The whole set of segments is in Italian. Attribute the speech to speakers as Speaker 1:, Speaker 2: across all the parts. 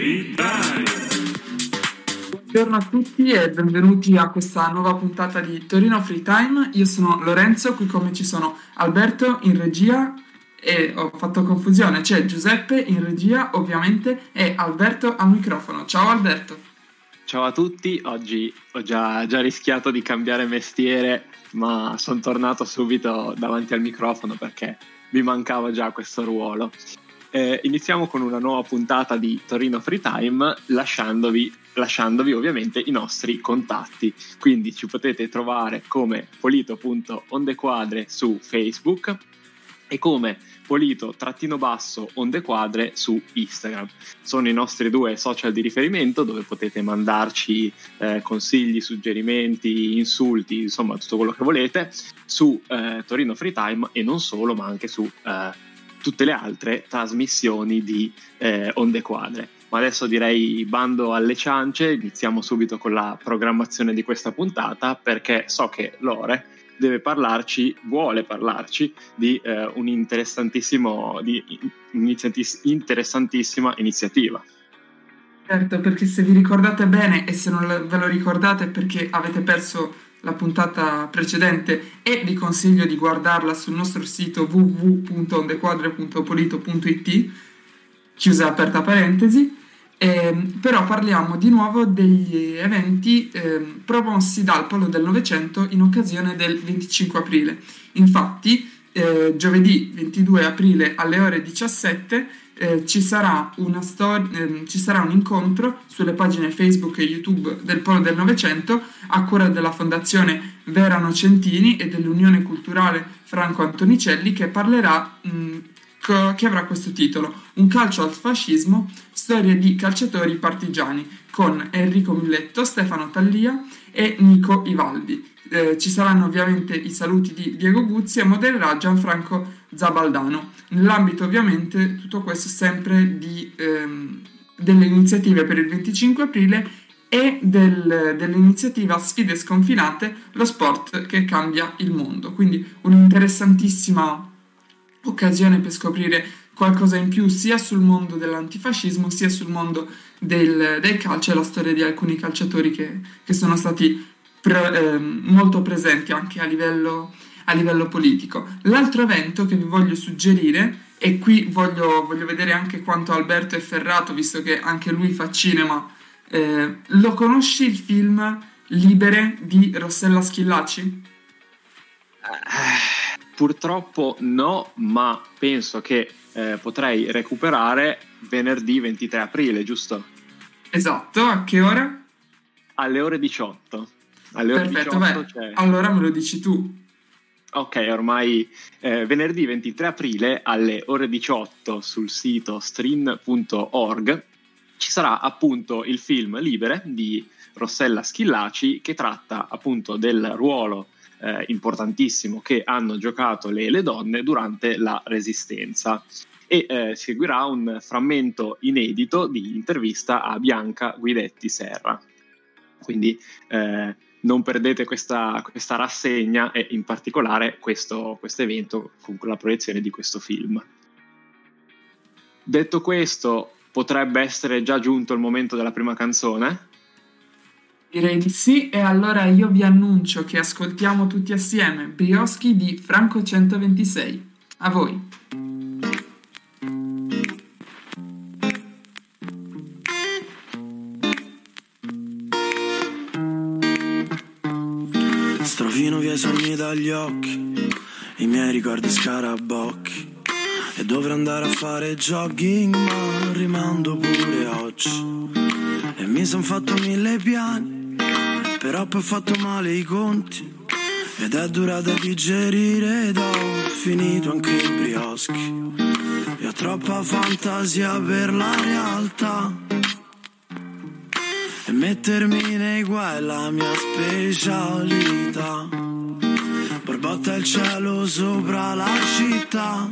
Speaker 1: Free Time.
Speaker 2: Buongiorno a tutti e benvenuti a questa nuova puntata di Torino Free Time. Io sono Lorenzo, qui con me ci sono Alberto in regia e ho fatto confusione, c'è Giuseppe in regia ovviamente e Alberto al microfono. Ciao Alberto.
Speaker 3: Ciao a tutti, oggi ho già rischiato di cambiare mestiere, ma sono tornato subito davanti al microfono perché mi mancava già questo ruolo. Iniziamo con una nuova puntata di Torino Free Time, lasciandovi ovviamente i nostri contatti. Quindi ci potete trovare come polito.ondequadre su Facebook e come polito_ondequadre su Instagram. Sono i nostri due social di riferimento dove potete mandarci consigli, suggerimenti, insulti, insomma tutto quello che volete su Torino Free Time e non solo, ma anche su tutte le altre trasmissioni di Onde Quadre. Ma adesso direi bando alle ciance, iniziamo subito con la programmazione di questa puntata perché so che Lore vuole parlarci di interessantissima iniziativa.
Speaker 2: Certo, perché se vi ricordate bene e se non ve lo ricordate perché avete perso la puntata precedente e vi consiglio di guardarla sul nostro sito www.ondequadre.polito.it, chiusa e aperta parentesi. Però parliamo di nuovo degli eventi promossi dal Polo del Novecento in occasione del 25 aprile. Infatti, giovedì 22 aprile alle ore 17 ci sarà un incontro sulle pagine Facebook e YouTube del Polo del Novecento a cura della Fondazione Vera Nocentini e dell'Unione Culturale Franco Antonicelli che parlerà che avrà questo titolo: Un calcio al fascismo, storie di calciatori partigiani, con Enrico Milletto, Stefano Tallia e Nico Ivaldi. Ci saranno ovviamente i saluti di Diego Guzzi e modererà Gianfranco Zabaldano. Nell'ambito ovviamente tutto questo sempre delle iniziative per il 25 aprile e dell'iniziativa Sfide Sconfinate, lo sport che cambia il mondo. Quindi un'interessantissima occasione per scoprire qualcosa in più sia sul mondo dell'antifascismo sia sul mondo del calcio e la storia di alcuni calciatori che sono stati molto presenti anche a livello politico. L'altro evento che vi voglio suggerire, e qui voglio vedere anche quanto Alberto è ferrato visto che anche lui fa cinema, lo conosci il film Libere di Rossella Schillaci?
Speaker 3: Purtroppo no, ma penso che potrei recuperare venerdì 23 aprile, giusto?
Speaker 2: Esatto, a che ora?
Speaker 3: Alle ore 18.
Speaker 2: Perfetto, allora me lo dici tu.
Speaker 3: Ok, ormai venerdì 23 aprile alle ore 18 sul sito strin.org ci sarà appunto il film Libere di Rossella Schillaci che tratta appunto del ruolo importantissimo che hanno giocato le donne durante la Resistenza e seguirà un frammento inedito di intervista a Bianca Guidetti Serra. Quindi non perdete questa rassegna e in particolare questo evento con la proiezione di questo film. Detto questo, potrebbe essere già giunto il momento della prima canzone?
Speaker 2: Direi di sì, e allora io vi annuncio che ascoltiamo tutti assieme Brioschi di Franco 126. A voi!
Speaker 4: Strofino via i sogni dagli occhi, i miei ricordi scarabocchi, e dovrei andare a fare jogging ma rimando pure oggi. E mi son fatto 1000 piani, però poi ho fatto male i conti ed è durata a digerire ed ho finito anche i brioschi. E ho troppa fantasia per la realtà e mettermi nei guai è la mia specialità. Borbotta il cielo sopra la città,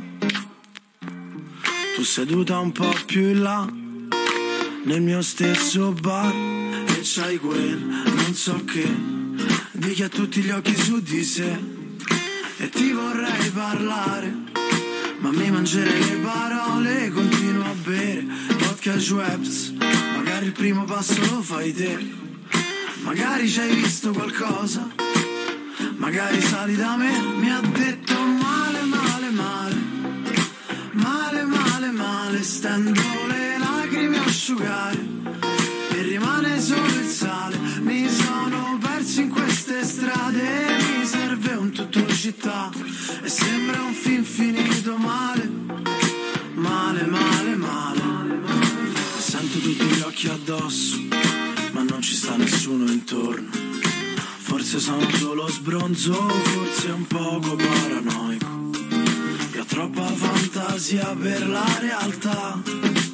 Speaker 4: tu seduta un po' più in là nel mio stesso bar e c'hai quel non so che di chi ha tutti gli occhi su di sé e ti vorrei parlare ma mi mangerei le parole, continuo a bere vodka podcast webs, magari il primo passo lo fai te, magari ci hai visto qualcosa, magari sali da me. Mi ha detto male, male, male, male, male, male, stendo le lacrime a asciugare e rimane solo il sale. Mi sono perso in queste strade, mi serve un tutto città e sembra un film finito male, male, male, male. Sento tutti gli occhi addosso, ma non ci sta nessuno intorno. Forse sono solo sbronzo, forse un poco paranoico. Io ho troppa fantasia per la realtà.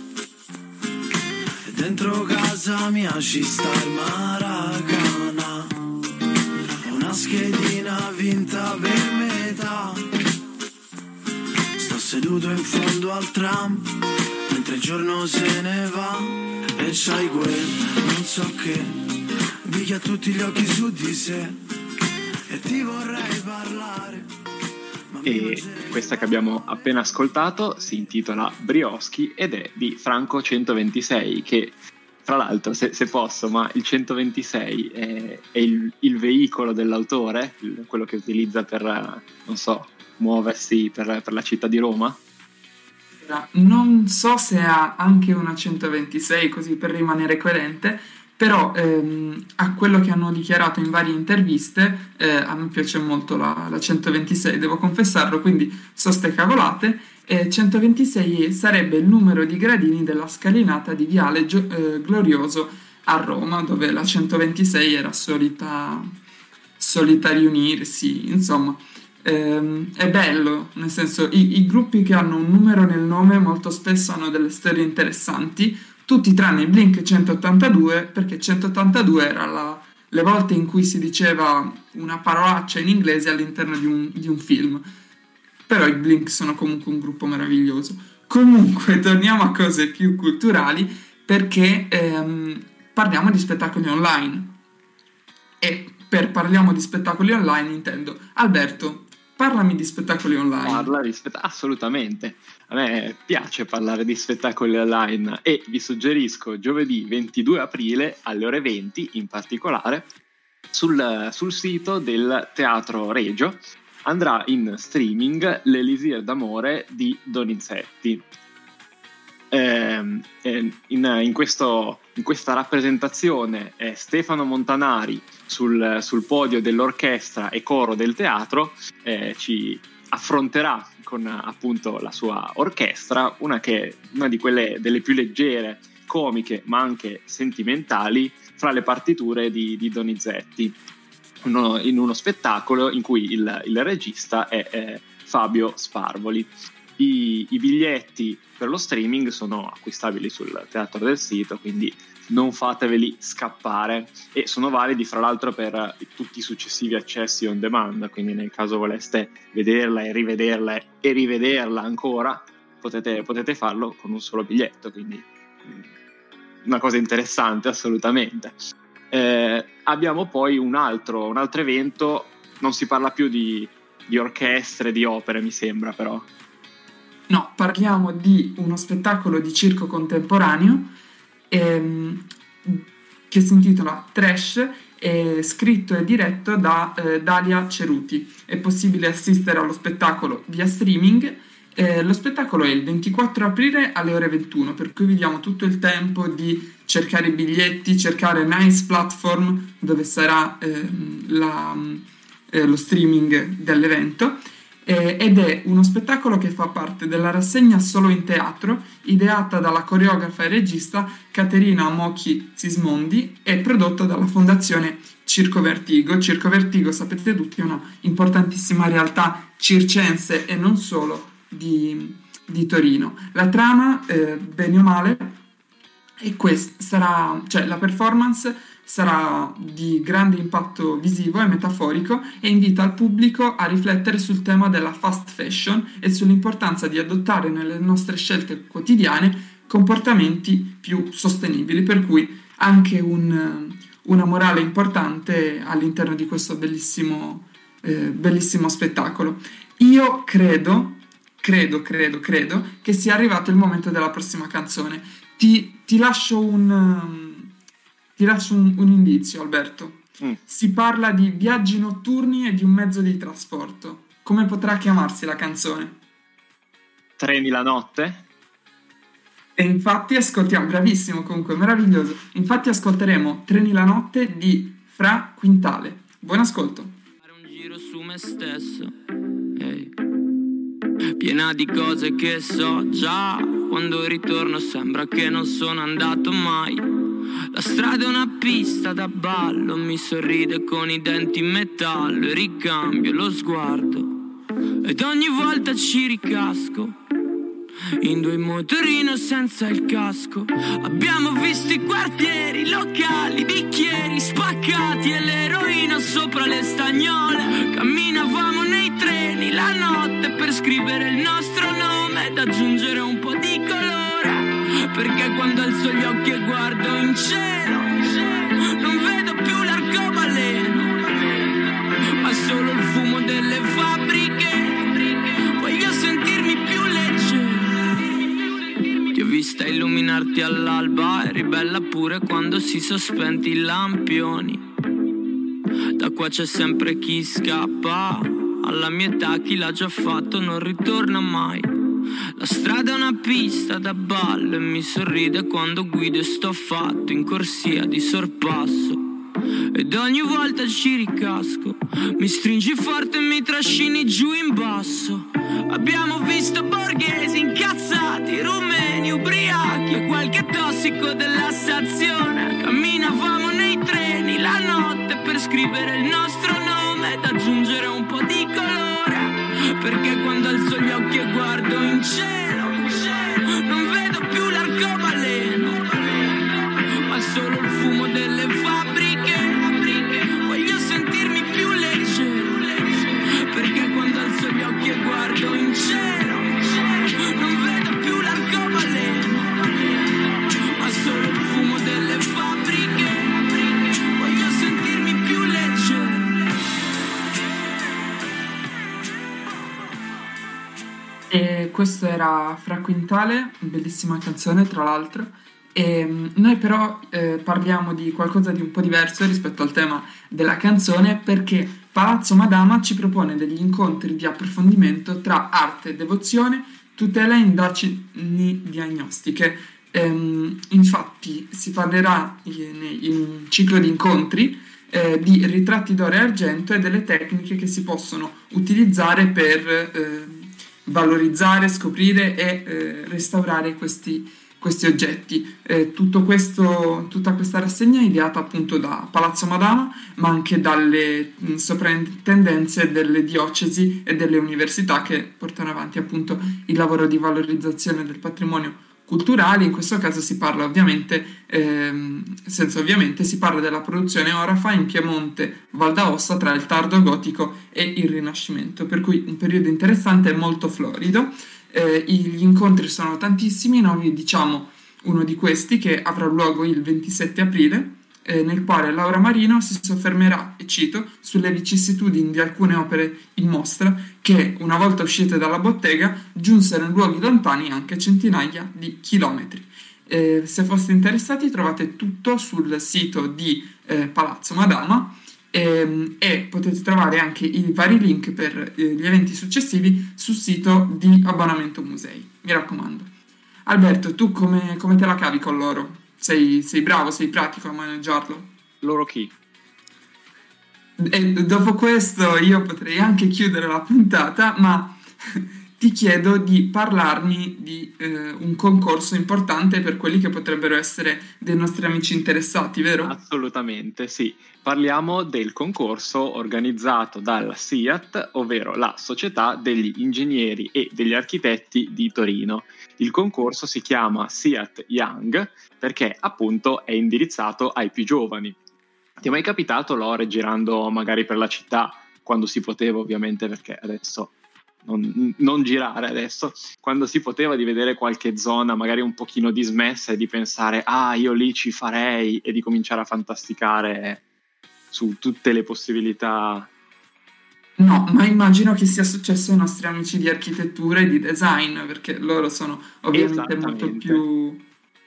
Speaker 4: E dentro casa mia ci sta il Maracana, una schedina vinta per metà. Sto seduto in fondo al tram mentre il giorno se ne va e c'hai quel non so che di chi ha tutti gli occhi su di sé e ti vorrei parlare.
Speaker 3: E questa che abbiamo appena ascoltato si intitola Brioschi ed è di Franco 126, che fra l'altro, se posso, ma il 126 è il veicolo dell'autore, quello che utilizza per, non so, muoversi per la città di Roma?
Speaker 2: Non so se ha anche una 126, così per rimanere coerente, però a quello che hanno dichiarato in varie interviste, a me piace molto la 126, devo confessarlo, quindi so ste cavolate. 126 sarebbe il numero di gradini della scalinata di Viale Glorioso a Roma, dove la 126 era solita riunirsi, insomma. È bello, nel senso i gruppi che hanno un numero nel nome molto spesso hanno delle storie interessanti, tutti tranne i Blink 182, perché 182 era le volte in cui si diceva una parolaccia in inglese all'interno di un film. Però i Blink sono comunque un gruppo meraviglioso. Comunque torniamo a cose più culturali, perché parliamo di spettacoli online. E per parliamo di spettacoli online intendo Alberto. Parlami di spettacoli online.
Speaker 3: Assolutamente. A me piace parlare di spettacoli online e vi suggerisco giovedì 22 aprile alle ore 20 in particolare sul sito del Teatro Regio andrà in streaming L'Elisir d'amore di Donizetti. In questa rappresentazione Stefano Montanari sul podio dell'orchestra e coro del teatro ci affronterà con appunto la sua orchestra, una di quelle delle più leggere, comiche ma anche sentimentali fra le partiture di Donizetti, in uno spettacolo in cui il regista è Fabio Sparvoli. I biglietti per lo streaming sono acquistabili sul teatro del sito, quindi non fateveli scappare, e sono validi fra l'altro per tutti i successivi accessi on demand, quindi nel caso voleste vederla e rivederla ancora potete farlo con un solo biglietto, quindi una cosa interessante assolutamente. Abbiamo poi un altro evento, non si parla più di orchestre, di opere mi sembra, però
Speaker 2: no, parliamo di uno spettacolo di circo contemporaneo che si intitola Trash, è scritto e diretto da Dalia Ceruti. È possibile assistere allo spettacolo via streaming. Lo spettacolo è il 24 aprile alle ore 21, per cui vi diamo tutto il tempo di cercare i biglietti, cercare Nice Platform dove sarà lo streaming dell'evento. Ed è uno spettacolo che fa parte della rassegna Solo in Teatro, ideata dalla coreografa e regista Caterina Mochi Sismondi e prodotta dalla fondazione Circo Vertigo. Circo Vertigo, sapete tutti, è una importantissima realtà circense e non solo di Torino. La trama, bene o male, è questa, la performance sarà di grande impatto visivo e metaforico e invita il pubblico a riflettere sul tema della fast fashion e sull'importanza di adottare nelle nostre scelte quotidiane comportamenti più sostenibili, per cui anche una morale importante all'interno di questo bellissimo spettacolo. Io credo che sia arrivato il momento della prossima canzone. Ti lascio un indizio, Alberto. Si parla di viaggi notturni e di un mezzo di trasporto. Come potrà chiamarsi la canzone?
Speaker 3: Treni la notte?
Speaker 2: E infatti ascoltiamo, bravissimo comunque, meraviglioso. Infatti ascolteremo Treni la notte di Fra Quintale. Buon ascolto.
Speaker 1: Fare un giro su me stesso, ehi. Piena di cose che so già. Quando ritorno sembra che non sono andato mai. La strada è una pista da ballo, mi sorride con i denti in metallo e ricambio lo sguardo ed ogni volta ci ricasco in due motorino senza il casco. Abbiamo visto i quartieri, locali, bicchieri spaccati e l'eroina sopra le stagnole. Camminavamo nei treni la notte per scrivere il nostro nome ed aggiungere un po' di colore, perché quando alzo gli occhi e guardo in cielo non vedo più l'arcobaleno, ma solo il fumo delle fabbriche. Voglio sentirmi più leggero. Ti ho vista illuminarti all'alba, eri bella pure quando si sospenti i lampioni. Da qua c'è sempre chi scappa, alla mia età chi l'ha già fatto non ritorna mai. La strada è una pista da ballo e mi sorride quando guido e sto fatto in corsia di sorpasso ed ogni volta ci ricasco. Mi stringi forte e mi trascini giù in basso. Abbiamo visto borghesi incazzati, rumeni, ubriachi e qualche tossico della stazione. Camminavamo nei treni la notte per scrivere il nostro nome ed aggiungere un po' di colore, perché quando alzo gli occhi e guardo in cielo non vedo più l'arcobaleno, ma solo il fumo delle fabbriche. Voglio sentirmi più leggero, perché quando alzo gli occhi e guardo in cielo non vedo più l'arcobaleno, ma solo il fumo delle fabbriche. Voglio sentirmi più leggero.
Speaker 2: E questo era Fra Quintale, bellissima canzone tra l'altro. E noi però parliamo di qualcosa di un po' diverso rispetto al tema della canzone, perché Palazzo Madama ci propone degli incontri di approfondimento tra arte e devozione, tutela e indagini diagnostiche. Infatti si parlerà in un ciclo di incontri di ritratti d'oro e argento e delle tecniche che si possono utilizzare per valorizzare, scoprire e restaurare questi oggetti. Tutta questa rassegna è ideata appunto da Palazzo Madama, ma anche dalle soprintendenze delle diocesi e delle università che portano avanti appunto il lavoro di valorizzazione del patrimonio culturale. In questo caso si parla ovviamente, senza ovviamente, si parla della produzione orafa in Piemonte, Val d'Aosta, tra il tardo gotico e il Rinascimento, per cui un periodo interessante e molto florido. Gli incontri sono tantissimi, noi vi diciamo uno di questi che avrà luogo il 27 aprile, nel quale Laura Marino si soffermerà, e cito, sulle vicissitudini di alcune opere in mostra che, una volta uscite dalla bottega, giunsero in luoghi lontani anche centinaia di chilometri. Se foste interessati trovate tutto sul sito di Palazzo Madama e potete trovare anche i vari link per gli eventi successivi sul sito di Abbonamento Musei, mi raccomando. Alberto, tu come te la cavi con l'oro? Sei bravo, sei pratico a maneggiarlo?
Speaker 3: Loro chi?
Speaker 2: E dopo questo io potrei anche chiudere la puntata, ma ti chiedo di parlarmi di un concorso importante per quelli che potrebbero essere dei nostri amici interessati, vero?
Speaker 3: Assolutamente, sì. Parliamo del concorso organizzato dalla SIAT, ovvero la Società degli Ingegneri e degli Architetti di Torino. Il concorso si chiama SIAT Young perché appunto è indirizzato ai più giovani. Ti è mai capitato, Lore, girando magari per la città, quando si poteva ovviamente, perché adesso non girare adesso, quando si poteva, di vedere qualche zona magari un pochino dismessa e di pensare io lì ci farei, e di cominciare a fantasticare su tutte le possibilità?
Speaker 2: No, ma immagino che sia successo ai nostri amici di architettura e di design, perché loro sono ovviamente molto più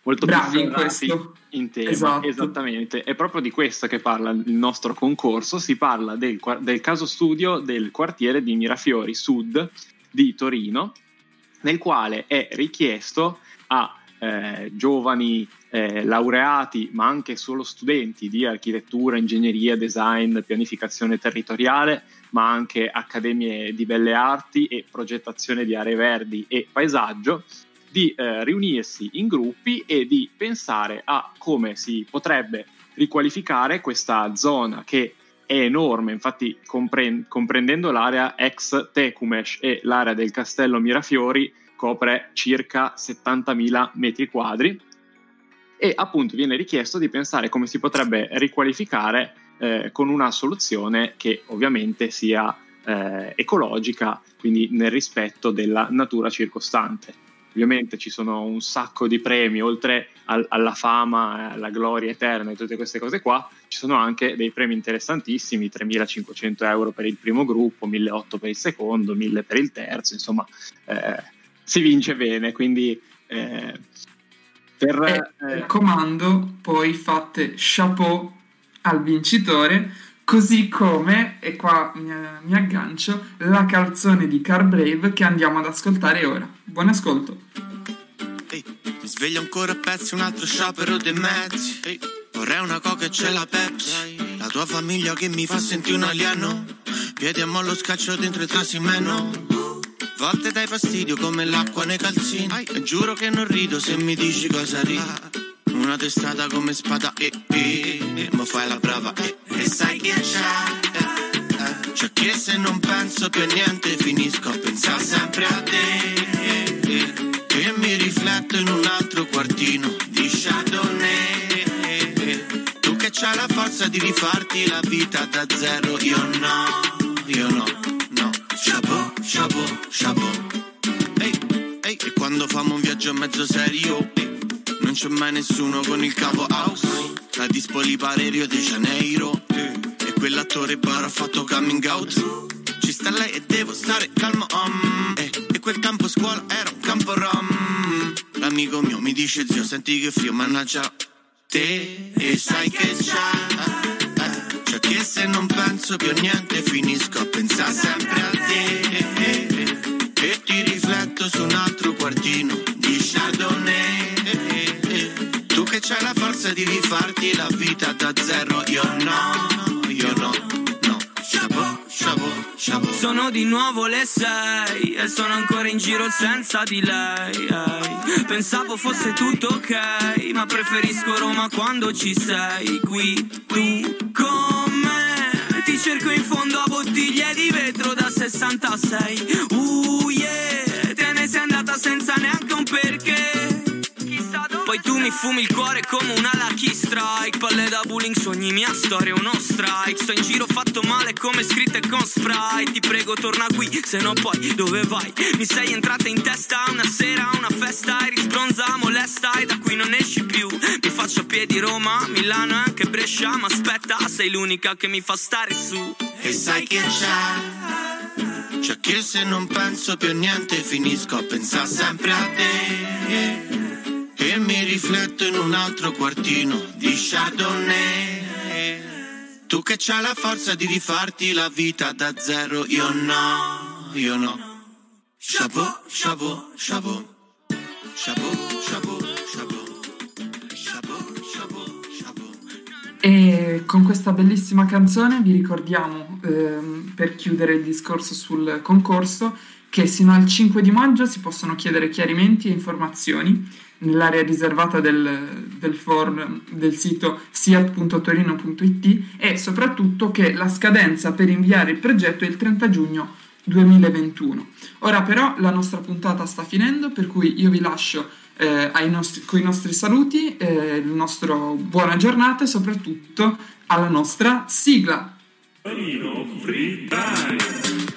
Speaker 3: molto
Speaker 2: bravi
Speaker 3: più
Speaker 2: in questo.
Speaker 3: in tema.
Speaker 2: Esatto.
Speaker 3: Esattamente, è proprio di questo che parla il nostro concorso. Si parla del caso studio del quartiere di Mirafiori Sud di Torino, nel quale è richiesto a giovani laureati, ma anche solo studenti di architettura, ingegneria, design, pianificazione territoriale, ma anche accademie di belle arti e progettazione di aree verdi e paesaggio, di riunirsi in gruppi e di pensare a come si potrebbe riqualificare questa zona che è enorme. Infatti comprendendo l'area ex Tecumesh e l'area del Castello Mirafiori copre circa 70.000 metri quadri, e appunto viene richiesto di pensare come si potrebbe riqualificare con una soluzione che ovviamente sia ecologica, quindi nel rispetto della natura circostante. Ovviamente ci sono un sacco di premi, oltre alla fama, alla gloria eterna e tutte queste cose qua, ci sono anche dei premi interessantissimi, 3.500 euro per il primo gruppo, 1.800 per il secondo, 1.000 per il terzo, insomma si vince bene, quindi
Speaker 2: raccomando, poi fate chapeau al vincitore, così come, e qua mi aggancio, la canzone di Car Brave che andiamo ad ascoltare ora. Buon ascolto.
Speaker 4: Mi sveglio ancora a pezzi, un altro sciopero dei mezzi. Vorrei una coca e c'è la Pepsi. La tua famiglia che mi fa sentire un alieno. Piedi a mollo scaccio dentro i trasimeno. Volte dai fastidio come l'acqua nei calzini. E giuro che non rido se mi dici cosa ridi. Una testata come spada ma fai la brava e sai che c'è che se non penso più a niente finisco a pensare sempre a te, e mi rifletto in un altro quartino di Chardonnay. Tu che c'hai la forza di rifarti la vita da zero, io no. Chapeau, chapeau, chapeau. E quando famo un viaggio mezzo serio, non c'è mai nessuno con il capo house. La dispo li pare Rio de Janeiro, e quell'attore bar ha fatto coming out. Ci sta lei e devo stare calmo, e quel campo scuola era un campo rom. L'amico mio mi dice: zio, senti che frio, mannaggia te. E sai che c'è che se non penso più a niente finisco a pensare sempre a te, e ti rifletto su un altro quartino di Chardonnay. Tu che c'hai la forza di rifarti la vita da zero, io no. Chapeau, chapeau, chapeau.
Speaker 1: Sono di nuovo le 6 e sono ancora in giro senza di lei. Pensavo fosse tutto ok, ma preferisco Roma quando ci sei qui tu con me. Ti cerco in fondo a bottiglie di vetro da 66. Yeah, te ne sei andata senza neanche un perché. Poi tu mi fumi il cuore come una Lucky Strike. Palle da bowling, sogni mia storia, uno strike. Sto in giro fatto male come scritte con Sprite. Ti prego torna qui, se no poi dove vai? Mi sei entrata in testa una sera, una festa. Eri sbronza, molesta e da qui non esci più. Mi faccio a piedi Roma, Milano e anche Brescia. Ma aspetta, sei l'unica che mi fa stare su.
Speaker 4: E sai che c'è che se non penso più a niente finisco a pensare sempre a te, e mi rifletto in un altro quartino di Chardonnay. Tu che c'hai la forza di rifarti la vita da zero, io no. Chapeau, chapeau, chapeau. Chapeau, chapeau, chapeau. Chapeau, chapeau, chapeau.
Speaker 2: E con questa bellissima canzone vi ricordiamo, per chiudere il discorso sul concorso, che sino al 5 di maggio si possono chiedere chiarimenti e informazioni nell'area riservata del forum del sito siat.torino.it, e soprattutto che la scadenza per inviare il progetto è il 30 giugno 2021. Ora però la nostra puntata sta finendo, per cui io vi lascio con i nostri saluti, il nostro buona giornata e soprattutto alla nostra sigla.
Speaker 5: Torino Free Time.